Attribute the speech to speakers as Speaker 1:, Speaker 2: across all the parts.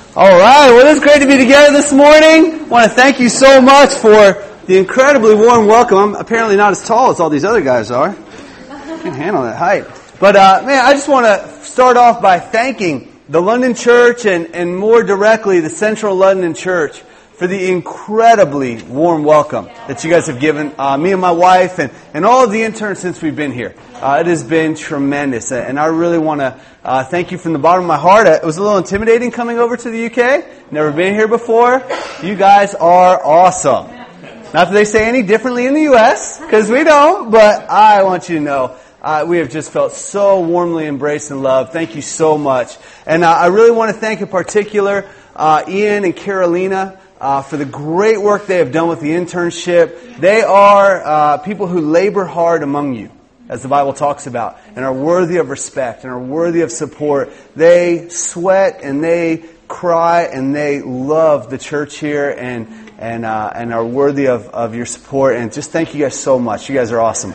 Speaker 1: All right, well, it's great to be together this morning. I want to thank you so much for the incredibly warm welcome. I'm apparently not as tall as all these other guys are. I can handle that height. But, man, I just want to start off by thanking the London Church and more directly the Central London Church for the incredibly warm welcome that you guys have given me and my wife and all of the interns since we've been here. It has been tremendous, and I really want to thank you from the bottom of my heart. It was a little intimidating coming over to the UK. Never been here before. You guys are awesome. Not that they say any differently in the US, because we don't, but I want you to know we have just felt so warmly embraced and loved. Thank you so much. And I really want to thank in particular Ian and Carolina for the great work they have done with the internship. They are people who labor hard among you, as the Bible talks about, and are worthy of respect and are worthy of support. They sweat and they cry and they love the church here and are worthy of your support. And just thank you guys so much. You guys are awesome.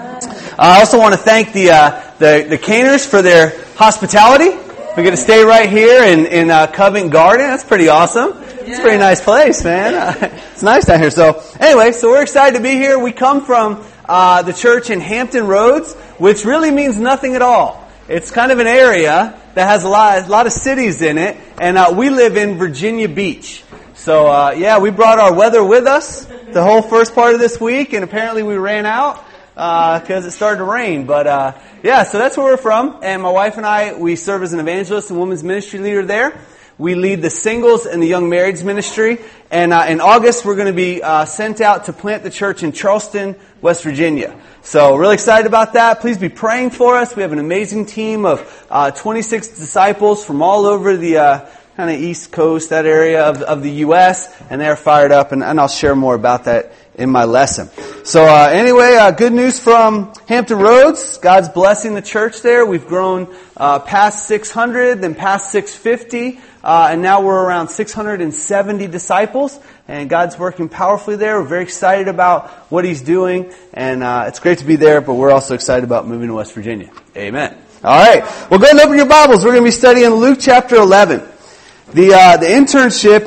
Speaker 1: I also want to thank the Caners for their hospitality. We get to stay right here in Covent Garden. That's pretty awesome. It's a pretty nice place, man. It's nice down here. So anyway, so we're excited to be here. We come from the church in Hampton Roads, which really means nothing at all. It's kind of an area that has a lot of cities in it, and we live in Virginia Beach. So we brought our weather with us the whole first part of this week, and apparently we ran out because it started to rain. But so that's where we're from. And my wife and I, we serve as an evangelist and women's ministry leader there. We lead the singles and the young marrieds ministry. And in August, we're going to be sent out to plant the church in Charleston, West Virginia. So really excited about that. Please be praying for us. We have an amazing team of 26 disciples from all over the kind of East Coast, that area of the U.S. And they're fired up. And I'll share more about that in my lesson. So anyway, good news from Hampton Roads. God's blessing the church there. We've grown past 600, then past 650. And now we're around 670 disciples, and God's working powerfully there. We're very excited about what He's doing, and it's great to be there, but we're also excited about moving to West Virginia. Amen. All right. Well, go ahead and open your Bibles. We're going to be studying Luke chapter 11. The internship,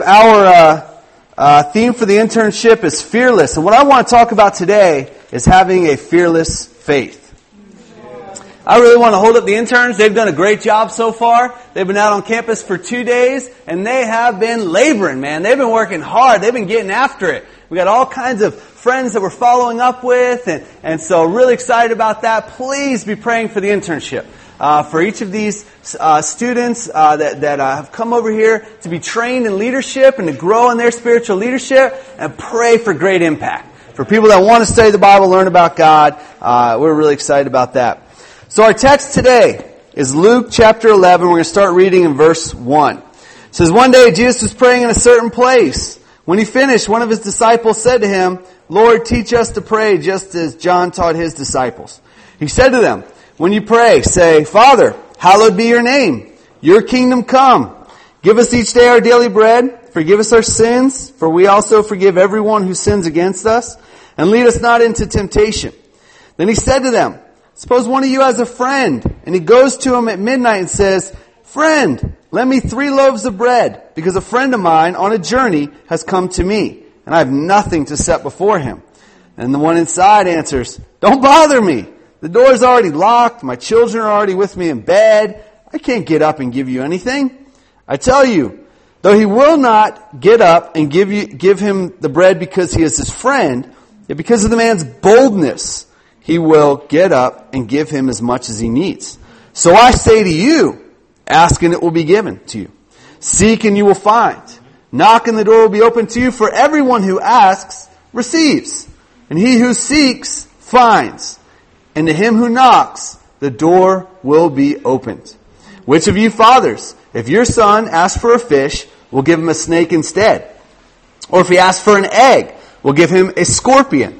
Speaker 1: our theme for the internship is fearless, and what I want to talk about today is having a fearless faith. I really want to hold up the interns. They've done a great job so far. They've been out on campus for 2 days, and they have been laboring, man. They've been working hard. They've been getting after it. We got all kinds of friends that we're following up with, and so really excited about that. Please be praying for the internship. For each of these students that have come over here to be trained in leadership and to grow in their spiritual leadership, and pray for great impact. For people that want to study the Bible, learn about God, we're really excited about that. So our text today is Luke chapter 11. We're going to start reading in verse 1. It says, "One day Jesus was praying in a certain place. When he finished, one of his disciples said to him, 'Lord, teach us to pray just as John taught his disciples.' He said to them, 'When you pray, say, Father, hallowed be your name. Your kingdom come. Give us each day our daily bread. Forgive us our sins, for we also forgive everyone who sins against us. And lead us not into temptation.' Then he said to them, 'Suppose one of you has a friend, and he goes to him at midnight and says, Friend, lend me 3 loaves of bread, because a friend of mine on a journey has come to me, and I have nothing to set before him.' And the one inside answers, 'Don't bother me. The door's already locked. My children are already with me in bed. I can't get up and give you anything.' I tell you, though he will not get up and give him the bread because he is his friend, yet because of the man's boldness, he will get up and give him as much as he needs. So I say to you, ask and it will be given to you. Seek and you will find. Knock and the door will be opened to you. For everyone who asks receives. And he who seeks finds. And to him who knocks, the door will be opened. Which of you fathers, if your son asks for a fish, will give him a snake instead? Or if he asks for an egg, will give him a scorpion?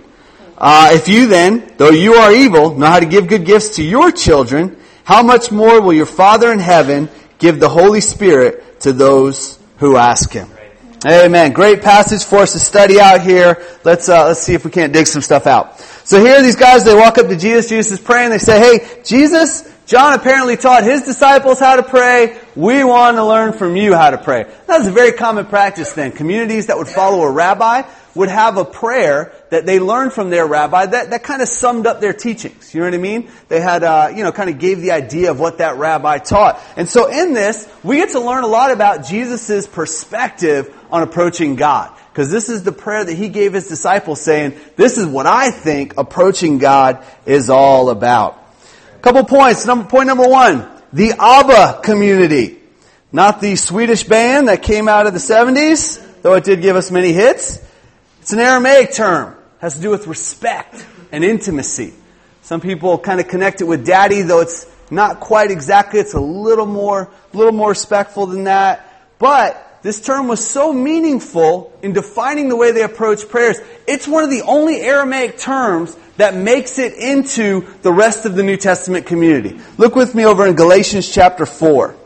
Speaker 1: If you then, though you are evil, know how to give good gifts to your children, how much more will your Father in heaven give the Holy Spirit to those who ask Him? Amen. Great passage for us to study out here. Let's see if we can't dig some stuff out. So here are these guys, they walk up to Jesus. Jesus is praying. They say, "Hey, Jesus, John apparently taught his disciples how to pray. we want to learn from you how to pray. That was a very common practice then. Communities that would follow a rabbi would have a prayer that they learned from their rabbi that kind of summed up their teachings. You know what I mean? They had, kind of gave the idea of what that rabbi taught. And so in this, we get to learn a lot about Jesus' perspective on approaching God. Because this is the prayer that he gave his disciples, saying, this is what I think approaching God is all about. Couple points. Point number one, the ABBA community. Not the Swedish band that came out of the 70s, though it did give us many hits. It's an Aramaic term. It has to do with respect and intimacy. Some people kind of connect it with daddy, though it's not quite exactly. It's a little more respectful than that. But this term was so meaningful in defining the way they approach prayers. It's one of the only Aramaic terms that makes it into the rest of the New Testament community. Look with me over in Galatians chapter 4.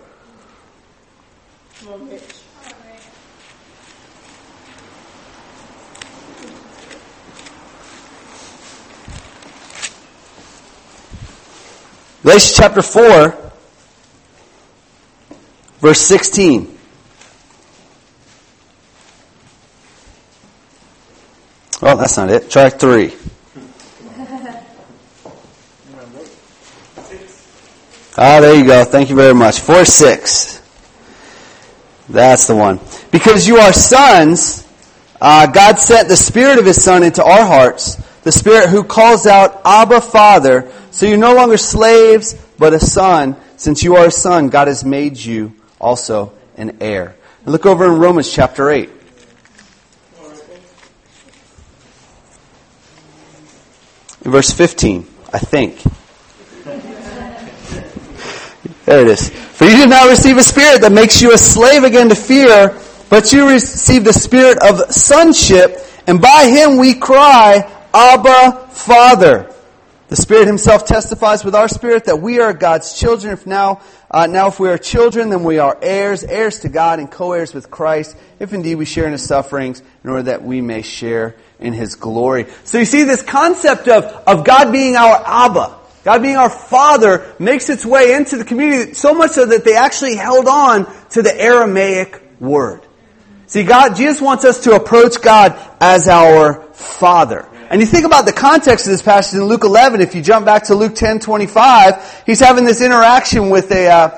Speaker 1: Galatians chapter 4, verse 16. Oh, that's not it. Try 3. There you go. Thank you very much. 4:6. That's the one. Because you are sons, God sent the Spirit of His Son into our hearts, the Spirit who calls out, Abba, Father. So you're no longer slaves, but a son. Since you are a son, God has made you also an heir. And look over in Romans chapter 8. In verse 15, I think. There it is. For you did not receive a spirit that makes you a slave again to fear, but you received the spirit of sonship, and by him we cry, Abba, Father. The Spirit Himself testifies with our spirit that we are God's children. If we are children, then we are heirs, heirs to God and co-heirs with Christ, if indeed we share in His sufferings, in order that we may share in His glory. So you see, this concept of God being our Abba, God being our Father, makes its way into the community, so much so that they actually held on to the Aramaic word. See, Jesus wants us to approach God as our Father. And you think about the context of this passage in Luke 11, if you jump back to Luke 10:25, he's having this interaction with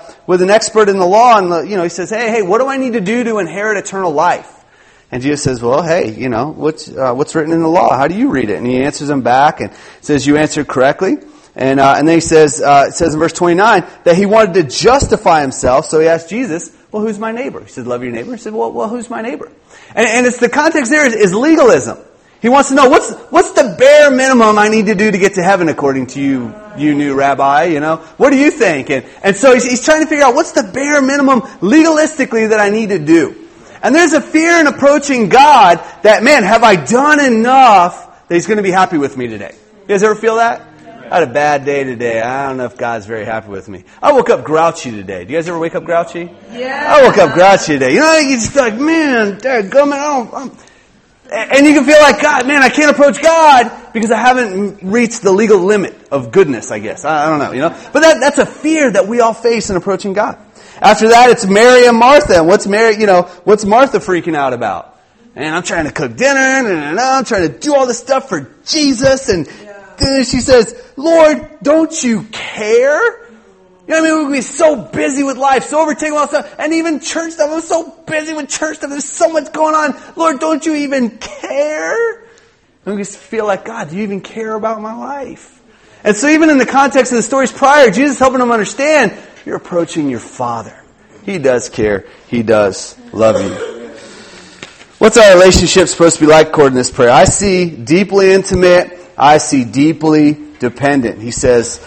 Speaker 1: an expert in the law, and he says, hey, what do I need to do to inherit eternal life? And Jesus says, well, hey, what's written in the law? How do you read it? And he answers him back and says, you answered correctly. And then he says, it says in verse 29 that he wanted to justify himself, so he asked Jesus, well, who's my neighbor? He said, love your neighbor. He said, well, who's my neighbor? And it's the context there is legalism. He wants to know, what's the bare minimum I need to do to get to heaven according to you new rabbi, What do you think? And so he's trying to figure out what's the bare minimum legalistically that I need to do. And there's a fear in approaching God that, man, have I done enough that He's going to be happy with me today? You guys ever feel that? I had a bad day today. I don't know if God's very happy with me. I woke up grouchy today. Do you guys ever wake up grouchy?
Speaker 2: Yeah.
Speaker 1: I woke up grouchy today. You just feel like, man, dadgummit, and you can feel like, God, man, I can't approach God because I haven't reached the legal limit of goodness, I guess. I don't know, But that's a fear that we all face in approaching God. After that, it's Mary and Martha. And what's Martha freaking out about? And I'm trying to cook dinner, and I'm trying to do all this stuff for Jesus. And she says, Lord, don't you care? We would be so busy with life, so overtaken with all stuff, and even church stuff. I'm so busy with church stuff. There's so much going on. Lord, don't you even care? And we just feel like, God, do you even care about my life? And so even in the context of the stories prior, Jesus is helping them understand, you're approaching your Father. He does care. He does love you. What's our relationship supposed to be like according to this prayer? I see deeply intimate. I see deeply dependent. He says,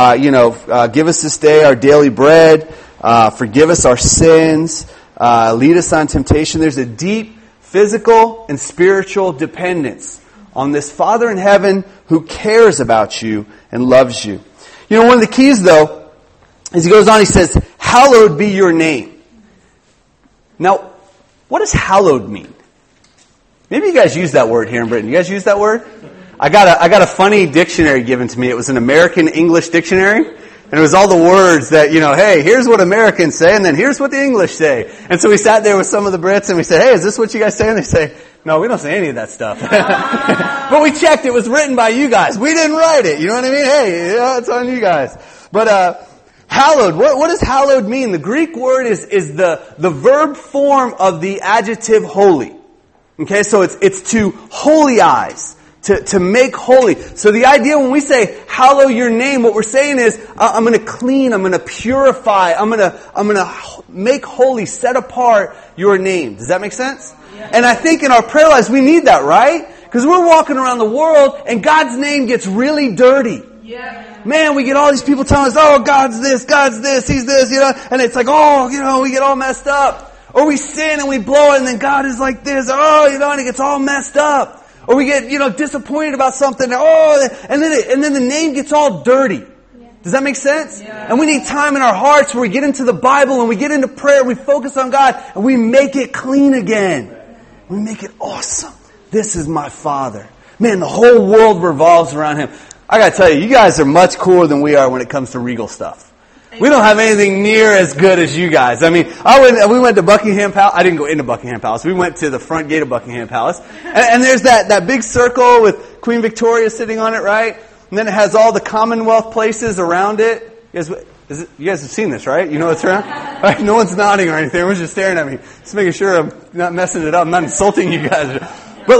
Speaker 1: give us this day our daily bread, forgive us our sins, lead us on temptation. There's a deep physical and spiritual dependence on this Father in heaven who cares about you and loves you. One of the keys, though, as he goes on, he says, hallowed be your name. Now, what does hallowed mean? Maybe you guys use that word here in Britain. You guys use that word? I got a funny dictionary given to me. It was an American English dictionary. And it was all the words that, hey, here's what Americans say, and then here's what the English say. And so we sat there with some of the Brits, and we said, hey, is this what you guys say? And they say, no, we don't say any of that stuff. But we checked, it was written by you guys. We didn't write it. You know what I mean? Hey, it's on you guys. But hallowed, what does hallowed mean? The Greek word is the verb form of the adjective holy. Okay, so it's to holyize. To make holy. So the idea when we say, hallow your name, what we're saying is, I'm going to clean, I'm going to purify, I'm going to make holy, set apart your name. Does that make sense? Yeah. And I think in our prayer lives we need that, right? Because we're walking around the world and God's name gets really dirty. Yeah. Man, we get all these people telling us, oh, God's this, He's this, and it's like, we get all messed up. Or we sin and we blow it and then God is like this, and it gets all messed up. Or we get, disappointed about something. And then the name gets all dirty. Yeah. Does that make sense? Yeah. And we need time in our hearts where we get into the Bible and we get into prayer, we focus on God, and we make it clean again. We make it awesome. This is my Father. Man, the whole world revolves around Him. I gotta tell you guys are much cooler than we are when it comes to regal stuff. We don't have anything near as good as you guys. I mean, we went to Buckingham Palace. I didn't go into Buckingham Palace. We went to the front gate of Buckingham Palace. And there's that big circle with Queen Victoria sitting on it, right? And then it has all the Commonwealth places around it. You guys have seen this, right? You know what's around? Right? No one's nodding or anything. Everyone's just staring at me. Just making sure I'm not messing it up. I'm not insulting you guys. But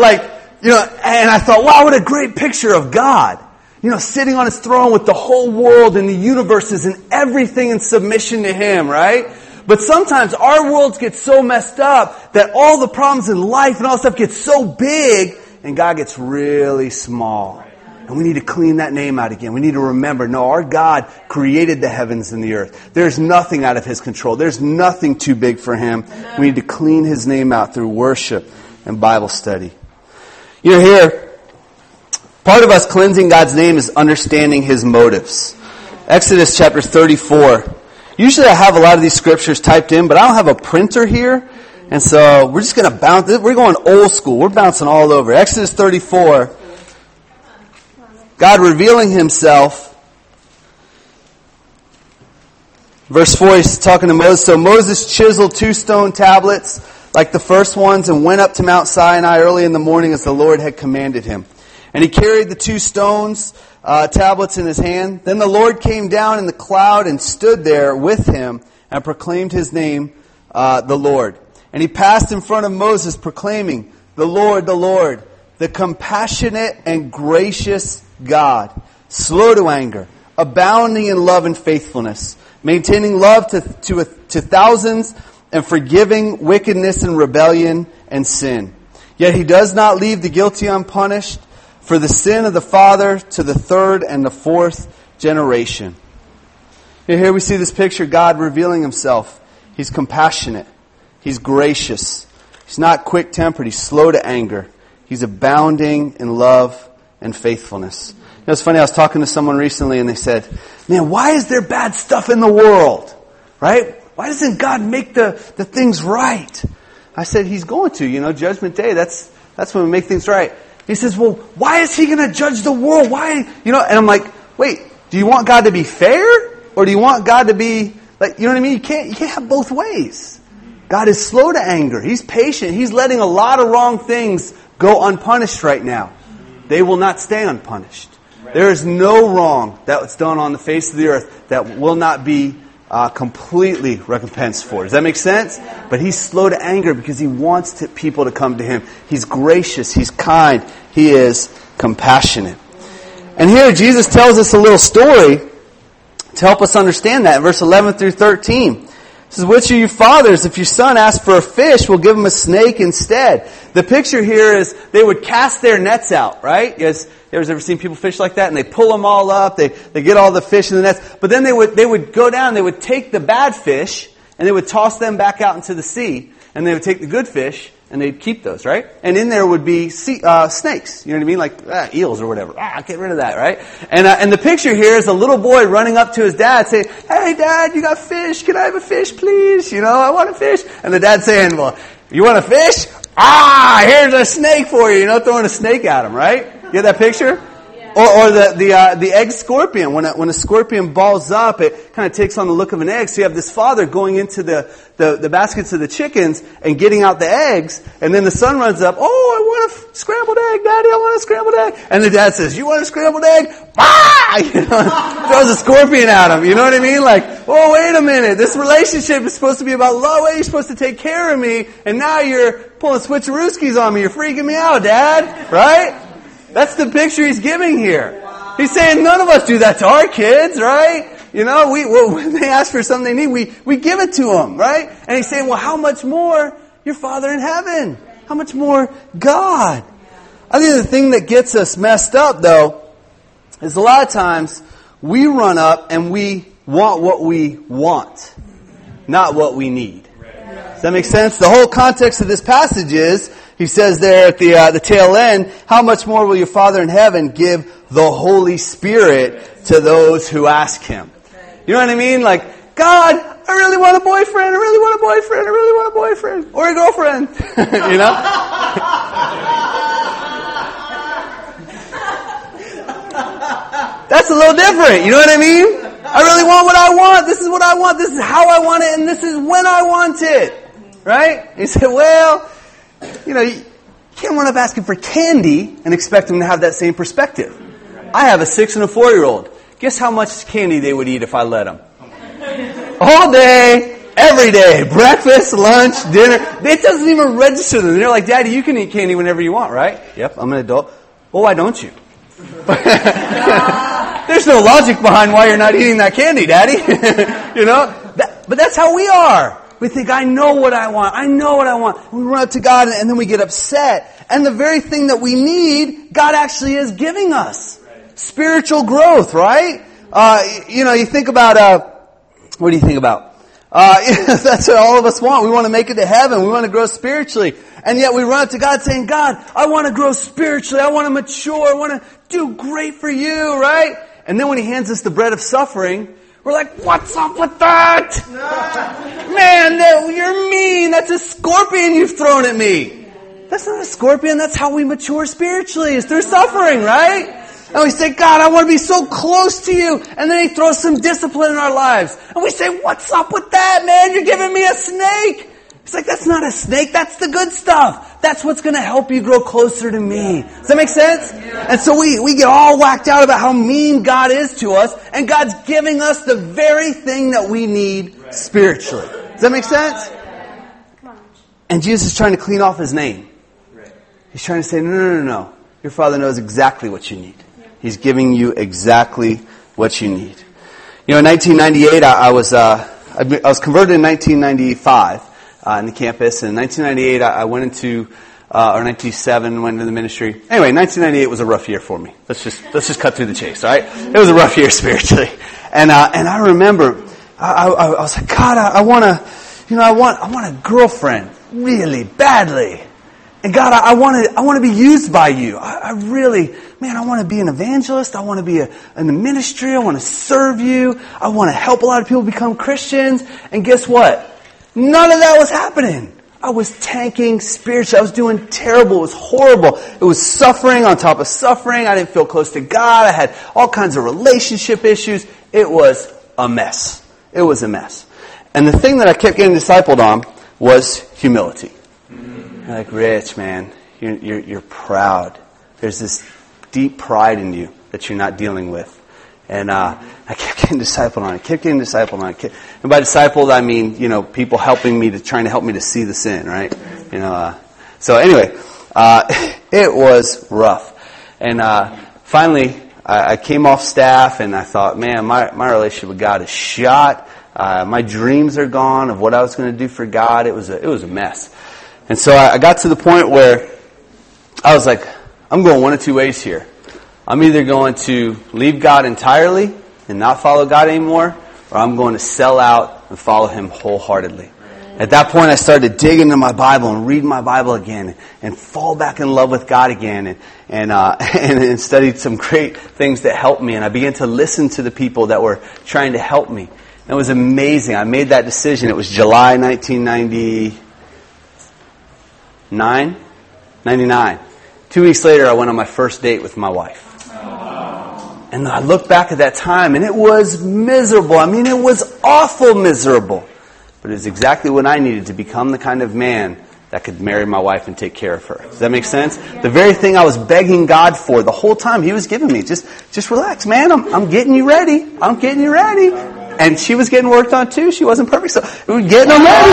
Speaker 1: and I thought, wow, what a great picture of God. Sitting on His throne with the whole world and the universes and everything in submission to Him, right? But sometimes our worlds get so messed up that all the problems in life and all stuff gets so big and God gets really small. And we need to clean that name out again. We need to remember, no, our God created the heavens and the earth. There's nothing out of His control. There's nothing too big for Him. We need to clean His name out through worship and Bible study. Here, part of us cleansing God's name is understanding His motives. Exodus chapter 34. Usually I have a lot of these scriptures typed in, but I don't have a printer here. And so we're just going to bounce. We're going old school. We're bouncing all over. Exodus 34. God revealing Himself. Verse 4, He's talking to Moses. So Moses chiseled 2 stone tablets like the first ones and went up to Mount Sinai early in the morning as the Lord had commanded him. And he carried the 2 stones, tablets in his hand. Then the Lord came down in the cloud and stood there with him and proclaimed His name, the Lord. And he passed in front of Moses proclaiming, the Lord, the compassionate and gracious God, slow to anger, abounding in love and faithfulness, maintaining love to thousands and forgiving wickedness and rebellion and sin. Yet He does not leave the guilty unpunished, for the sin of the father to the 3rd and the 4th generation. Here we see this picture, God revealing Himself. He's compassionate. He's gracious. He's not quick-tempered. He's slow to anger. He's abounding in love and faithfulness. It's funny, I was talking to someone recently and they said, man, why is there bad stuff in the world? Right? Why doesn't God make the things right? I said, He's going to, Judgment Day. That's when we make things right. He says, well, why is He going to judge the world? Why? And I'm like, wait, do you want God to be fair? Or do you want God to be, you know what I mean? You can't have both ways. God is slow to anger. He's patient. He's letting a lot of wrong things go unpunished right now. They will not stay unpunished. There is no wrong that was done on the face of the earth that will not be completely recompensed for. Does that make sense? But He's slow to anger because He wants people to come to Him. He's gracious. He's kind. He is compassionate. And here Jesus tells us a little story to help us understand that. Verse 11 through 13. It says, which of you fathers, if your son asks for a fish, will give him a snake instead? The picture here is they would cast their nets out, right? Yes. You ever seen people fish like that? And they pull them all up. They get all the fish in the nets. But then they would go down. They would take the bad fish and they would toss them back out into the sea. And they would take the good fish and they'd keep those, right? And in there would be snakes. You know what I mean? Like eels or whatever. Get rid of that, right? And the picture here is a little boy running up to his dad saying, hey, Dad, you got fish. Can I have a fish, please? I want a fish. And the dad saying, well, you want a fish? Here's a snake for you. Throwing a snake at him, right? You get that picture? Yeah. Or the egg scorpion. When a scorpion balls up, it kind of takes on the look of an egg. So you have this father going into the baskets of the chickens and getting out the eggs. And then the son runs up, "Oh, I want a scrambled egg, Daddy. I want a scrambled egg." And the dad says, "You want a scrambled egg?" Ah! Throws a scorpion at him. You know what I mean? Like, "Oh, wait a minute. This relationship is supposed to be about love. You're supposed to take care of me. And now you're pulling switcherooskies on me. You're freaking me out, Dad." Right? That's the picture he's giving here. He's saying none of us do that to our kids, right? You know, when they ask for something they need, we give it to them, right? And he's saying, well, how much more your Father in heaven? How much more God? I think the thing that gets us messed up, though, is a lot of times we run up and we want what we want, not what we need. Does that make sense? The whole context of this passage is, he says there at the tail end, how much more will your Father in heaven give the Holy Spirit to those who ask Him? You know what I mean? Like, God, I really want a boyfriend, I really want a boyfriend, I really want a boyfriend. Or a girlfriend. You know? That's a little different. You know what I mean? I really want what I want. This is what I want. This is how I want it. And this is when I want it. Right? And you say, well, you know, you can't run up asking for candy and expect them to have that same perspective. I have a 6 and a 4-year-old. Guess how much candy they would eat if I let them? All day, every day. Breakfast, lunch, dinner. It doesn't even register them. They're like, Daddy, you can eat candy whenever you want, right? Yep, I'm an adult. Well, why don't you? There's no logic behind why you're not eating that candy, Daddy. You know? But that's how we are. We think, I know what I want. I know what I want. We run up to God and then we get upset. And the very thing that we need, God actually is giving us. Spiritual growth, right? You know, you think about, what do you think about? That's what all of us want. We want to make it to heaven. We want to grow spiritually. And yet we run up to God saying, God, I want to grow spiritually. I want to mature. I want to do great for you, right? And then when He hands us the bread of suffering, we're like, what's up with that? Man, you're mean. That's a scorpion you've thrown at me. That's not a scorpion. That's how we mature spiritually, is through suffering, right? And we say, God, I want to be so close to you. And then He throws some discipline in our lives. And we say, what's up with that, man? You're giving me a snake. It's like, that's not a snake. That's the good stuff. That's what's going to help you grow closer to me. Does that make sense? And so we get all whacked out about how mean God is to us. And God's giving us the very thing that we need spiritually. Does that make sense? And Jesus is trying to clean off His name. He's trying to say, no. Your Father knows exactly what you need. He's giving you exactly what you need. You know, in 1998, I was converted in 1995 in the campus. And in 1998, I went into, or 1997, went into the ministry. Anyway, 1998 was a rough year for me. Let's just cut through the chase, all right? It was a rough year spiritually. And I remember, I was like, God, I want a girlfriend really badly. And God, I want to be used by you. I really, man, I want to be an evangelist. I want to be in the ministry. I want to serve you. I want to help a lot of people become Christians. And guess what? None of that was happening. I was tanking spiritually. I was doing terrible. It was horrible. It was suffering on top of suffering. I didn't feel close to God. I had all kinds of relationship issues. It was a mess. It was a mess. And the thing that I kept getting discipled on was humility. You're like, Rich, man, you're proud. There's this deep pride in you that you're not dealing with. And I kept getting discipled on it. And by discipled, I mean, you know, people trying to help me to see the sin, right? You know, so anyway, it was rough. And finally, I came off staff and I thought, man, my relationship with God is shot. My dreams are gone of what I was going to do for God. It was a mess. And so I got to the point where I was like, I'm going one of two ways here. I'm either going to leave God entirely and not follow God anymore, or I'm going to sell out and follow Him wholeheartedly. At that point, I started digging into my Bible and reading my Bible again and fall back in love with God again and studied some great things that helped me. And I began to listen to the people that were trying to help me. And it was amazing. I made that decision. It was July 1999. 2 weeks later, I went on my first date with my wife. And I look back at that time, and it was miserable. I mean, it was awful miserable. But it was exactly what I needed to become the kind of man that could marry my wife and take care of her. Does that make sense? The very thing I was begging God for the whole time, He was giving me. Just relax, man. I'm getting you ready. I'm getting you ready. And she was getting worked on too. She wasn't perfect, so we were getting them ready.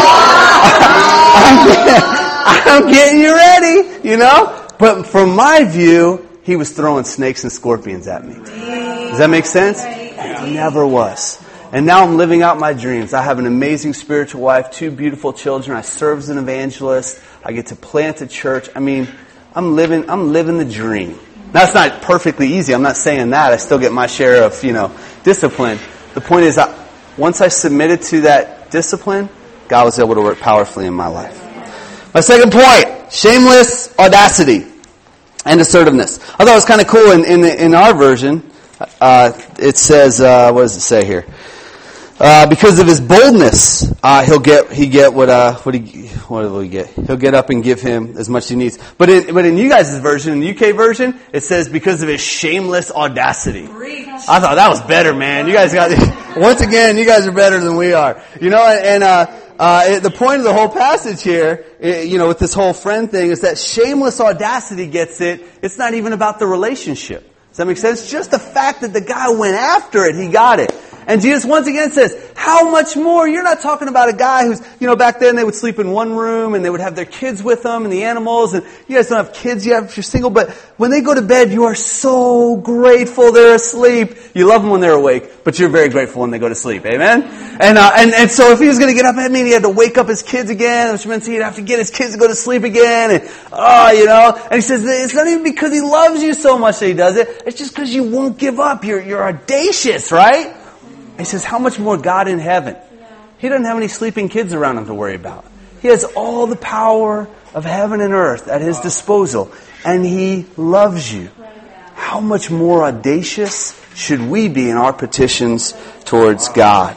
Speaker 1: I'm getting you ready, you know? But from my view, He was throwing snakes and scorpions at me. Does that make sense? And He never was. And now I'm living out my dreams. I have an amazing spiritual wife, 2 beautiful children. I serve as an evangelist. I get to plant a church. I mean, I'm living the dream. Now, it's not perfectly easy. I'm not saying that. I still get my share of, discipline. The point is, once I submitted to that discipline, God was able to work powerfully in my life. My second point, shameless audacity and assertiveness. I thought it was kind of cool in our version. It says, what does it say here? Because of his boldness, he'll get up and give him as much as he needs. But in you guys' version, in the UK version, it says because of his shameless audacity. I thought that was better, man. You guys once again, you guys are better than we are. The point of the whole passage here, with this whole friend thing, is that shameless audacity gets it. It's not even about the relationship. Does that make sense? Just the fact that the guy went after it, he got it. And Jesus once again says, how much more? You're not talking about a guy who's, back then they would sleep in one room and they would have their kids with them and the animals, and you guys don't have kids yet if you're single, but when they go to bed, you are so grateful they're asleep. You love them when they're awake, but you're very grateful when they go to sleep. Amen? And so if he was going to get up at me and he had to wake up his kids again, which meant he'd have to get his kids to go to sleep again, and he says, it's not even because he loves you so much that he does it, it's just because you won't give up. You're audacious, right? He says, how much more God in heaven? He doesn't have any sleeping kids around him to worry about. He has all the power of heaven and earth at His disposal. And He loves you. How much more audacious should we be in our petitions towards God?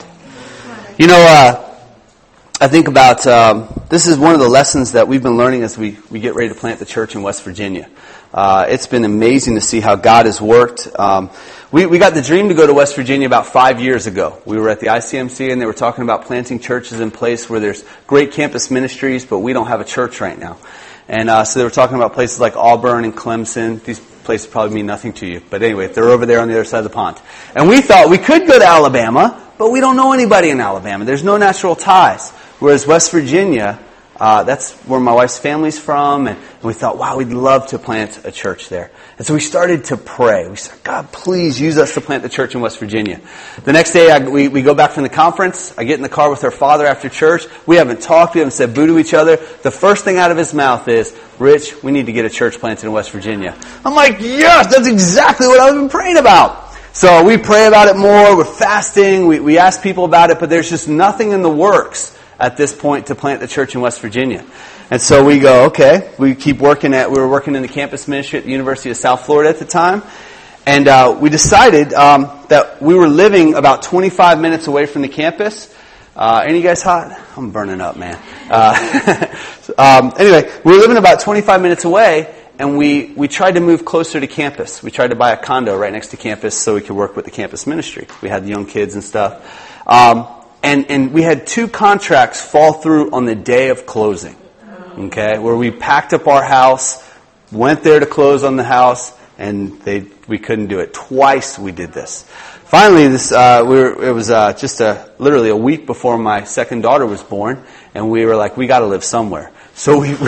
Speaker 1: I think about, this is one of the lessons that we've been learning as we get ready to plant the church in West Virginia. It's been amazing to see how God has worked. We got the dream to go to West Virginia about 5 years ago. We were at the ICMC and they were talking about planting churches in place where there's great campus ministries, but we don't have a church right now. And so they were talking about places like Auburn and Clemson. These places probably mean nothing to you. But anyway, they're over there on the other side of the pond. And we thought we could go to Alabama, but we don't know anybody in Alabama. There's no natural ties. Whereas West Virginia, that's where my wife's family's from, and we thought, wow, we'd love to plant a church there. And so we started to pray. We said, God, please use us to plant the church in West Virginia. The next day, we go back from the conference. I get in the car with her father after church. We haven't talked. We haven't said boo to each other. The first thing out of his mouth is, Rich, we need to get a church planted in West Virginia. I'm like, yes, that's exactly what I've been praying about. So we pray about it more. We're fasting. We ask people about it, but there's just nothing in the works at this point to plant the church in West Virginia. And so we go, okay, we were working in the campus ministry at the University of South Florida at the time. And we decided that we were living about 25 minutes away from the campus. Any guys hot? I'm burning up, man. Anyway, we were living about 25 minutes away, and we tried to move closer to campus. We tried to buy a condo right next to campus so we could work with the campus ministry. We had young kids and stuff. And we had 2 contracts fall through on the day of closing, okay, where we packed up our house, went there to close on the house, and we couldn't do it. Twice we did this. Finally, it was just literally a week before my second daughter was born, and we were like, we got to live somewhere. So we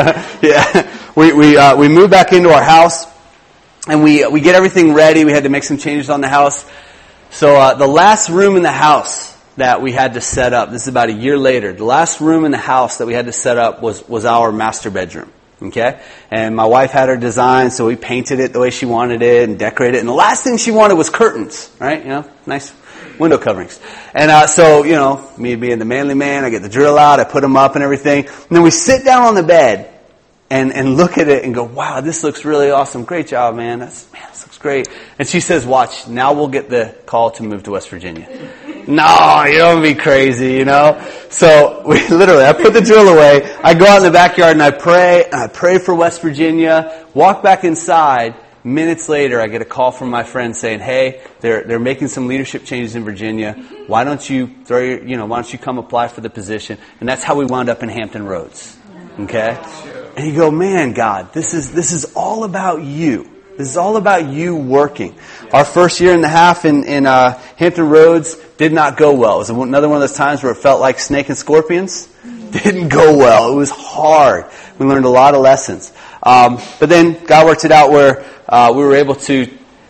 Speaker 1: moved back into our house, and we get everything ready. We had to make some changes on the house. So the last room in the house that we had to set up, this is about a year later, the last room in the house that we had to set up was our master bedroom. Okay? And my wife had her design, so we painted it the way she wanted it and decorated it. And the last thing she wanted was curtains, right? Nice window coverings. And so, me being the manly man, I get the drill out, I put them up and everything. And then we sit down on the bed and look at it and go, wow, this looks really awesome. Great job, man. This looks great. And she says, watch, now we'll get the call to move to West Virginia. No, you don't be crazy, So I put the drill away. I go out in the backyard and I pray for West Virginia, walk back inside, Minutes later, I get a call from my friend saying, "Hey, they're making some leadership changes in Virginia. Why don't you why don't you come apply for the position?" And that's how we wound up in Hampton Roads. Okay? And you go, "Man, God, this is all about you. This is all about you working." Our first year and a half in Hampton Roads did not go well. It was another one of those times where it felt like snake and scorpions. Didn't go well. It was hard. We learned a lot of lessons. But then God worked it out where we were able to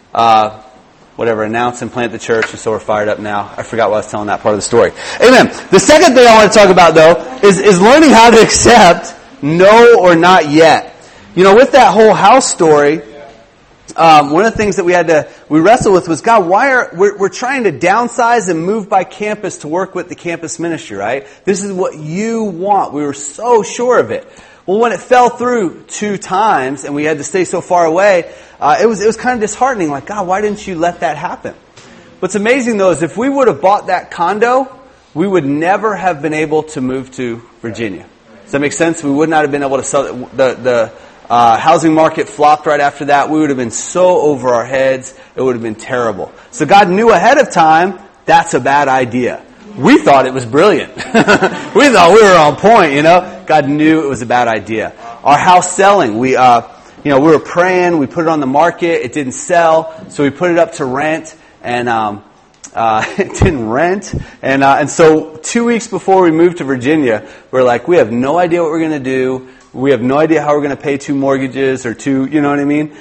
Speaker 1: announce and plant the church, and so we're fired up now. I forgot why I was telling that part of the story. Amen. The second thing I want to talk about, though, is learning how to accept no or not yet. With that whole house story, one of the things that we wrestled with was, God, we're trying to downsize and move by campus to work with the campus ministry, right? This is what you want. We were so sure of it. Well, when it fell through 2 times and we had to stay so far away, it was kind of disheartening. Like, God, why didn't you let that happen? What's amazing, though, is if we would have bought that condo, we would never have been able to move to Virginia. Does that make sense? We would not have been able to sell the housing market flopped right after that. We would have been so over our heads. It would have been terrible. So God knew ahead of time that's a bad idea. We thought it was brilliant. We thought we were on point, God knew it was a bad idea. Our house selling, we were praying. We put it on the market. It didn't sell, so we put it up to rent, and it didn't rent. And so 2 weeks before we moved to Virginia, we're like, we have no idea what we're going to do. We have no idea how we're going to pay 2 mortgages or 2, you know what I mean?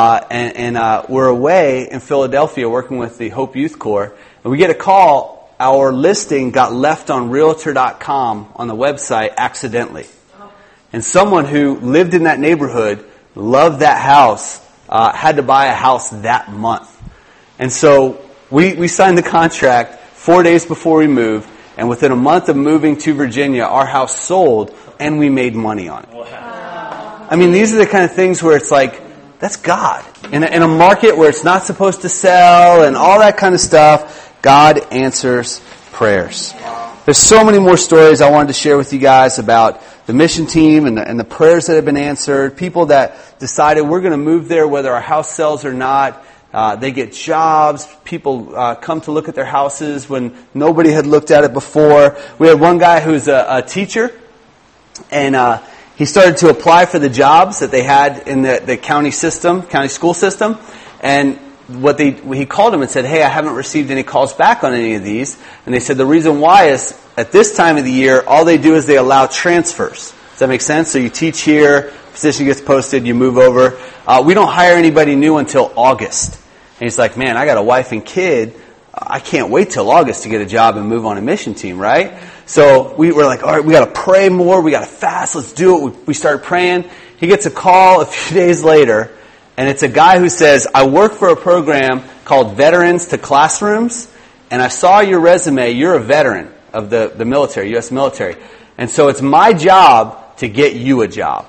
Speaker 1: We're away in Philadelphia working with the Hope Youth Corps, and we get a call. Our listing got left on Realtor.com on the website accidentally. And someone who lived in that neighborhood, loved that house, had to buy a house that month. And so we signed the contract 4 days before we moved, and within a month of moving to Virginia, our house sold, and we made money on it. Wow. I mean, these are the kind of things where it's like, that's God. In a market where it's not supposed to sell and all that kind of stuff, God answers prayers. There's so many more stories I wanted to share with you guys about the mission team and the prayers that have been answered, people that decided we're going to move there whether our house sells or not. They get jobs. People come to look at their houses when nobody had looked at it before. We had one guy who's a teacher, and he started to apply for the jobs that they had in the county school system, and he called them and said, "Hey, I haven't received any calls back on any of these." And they said the reason why is at this time of the year, all they do is they allow transfers. Does that make sense? So you teach here, position gets posted, you move over. We don't hire anybody new until August. And he's like, "Man, I got a wife and kid. I can't wait till August to get a job and move on a mission team, right?" So we were like, all right, we got to pray more. We got to fast. Let's do it. We started praying. He gets a call a few days later. And it's a guy who says, "I work for a program called Veterans to Classrooms, and I saw your resume. You're a veteran of the military, U.S. military. And so it's my job to get you a job."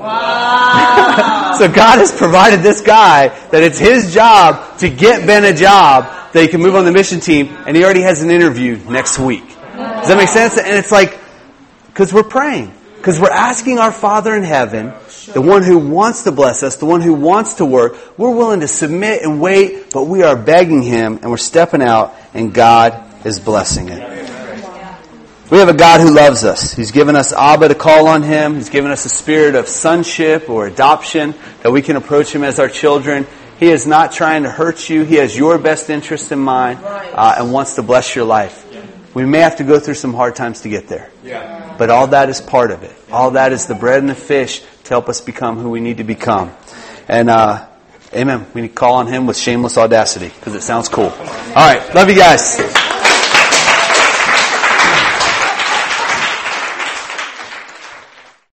Speaker 1: Wow. So God has provided this guy that it's his job to get Ben a job that he can move on the mission team, and he already has an interview next week. Does that make sense? And it's like, because we're praying. Because we're asking our Father in heaven, the one who wants to bless us, the one who wants to work, we're willing to submit and wait, but we are begging Him, and we're stepping out, and God is blessing it. We have a God who loves us. He's given us Abba to call on Him. He's given us a spirit of sonship or adoption, that we can approach Him as our children. He is not trying to hurt you. He has your best interest in mind, and wants to bless your life. We may have to go through some hard times to get there. But all that is part of it. All that is the bread and the fish to help us become who we need to become. And, amen. We need to call on Him with shameless audacity because it sounds cool. All right. Love you guys.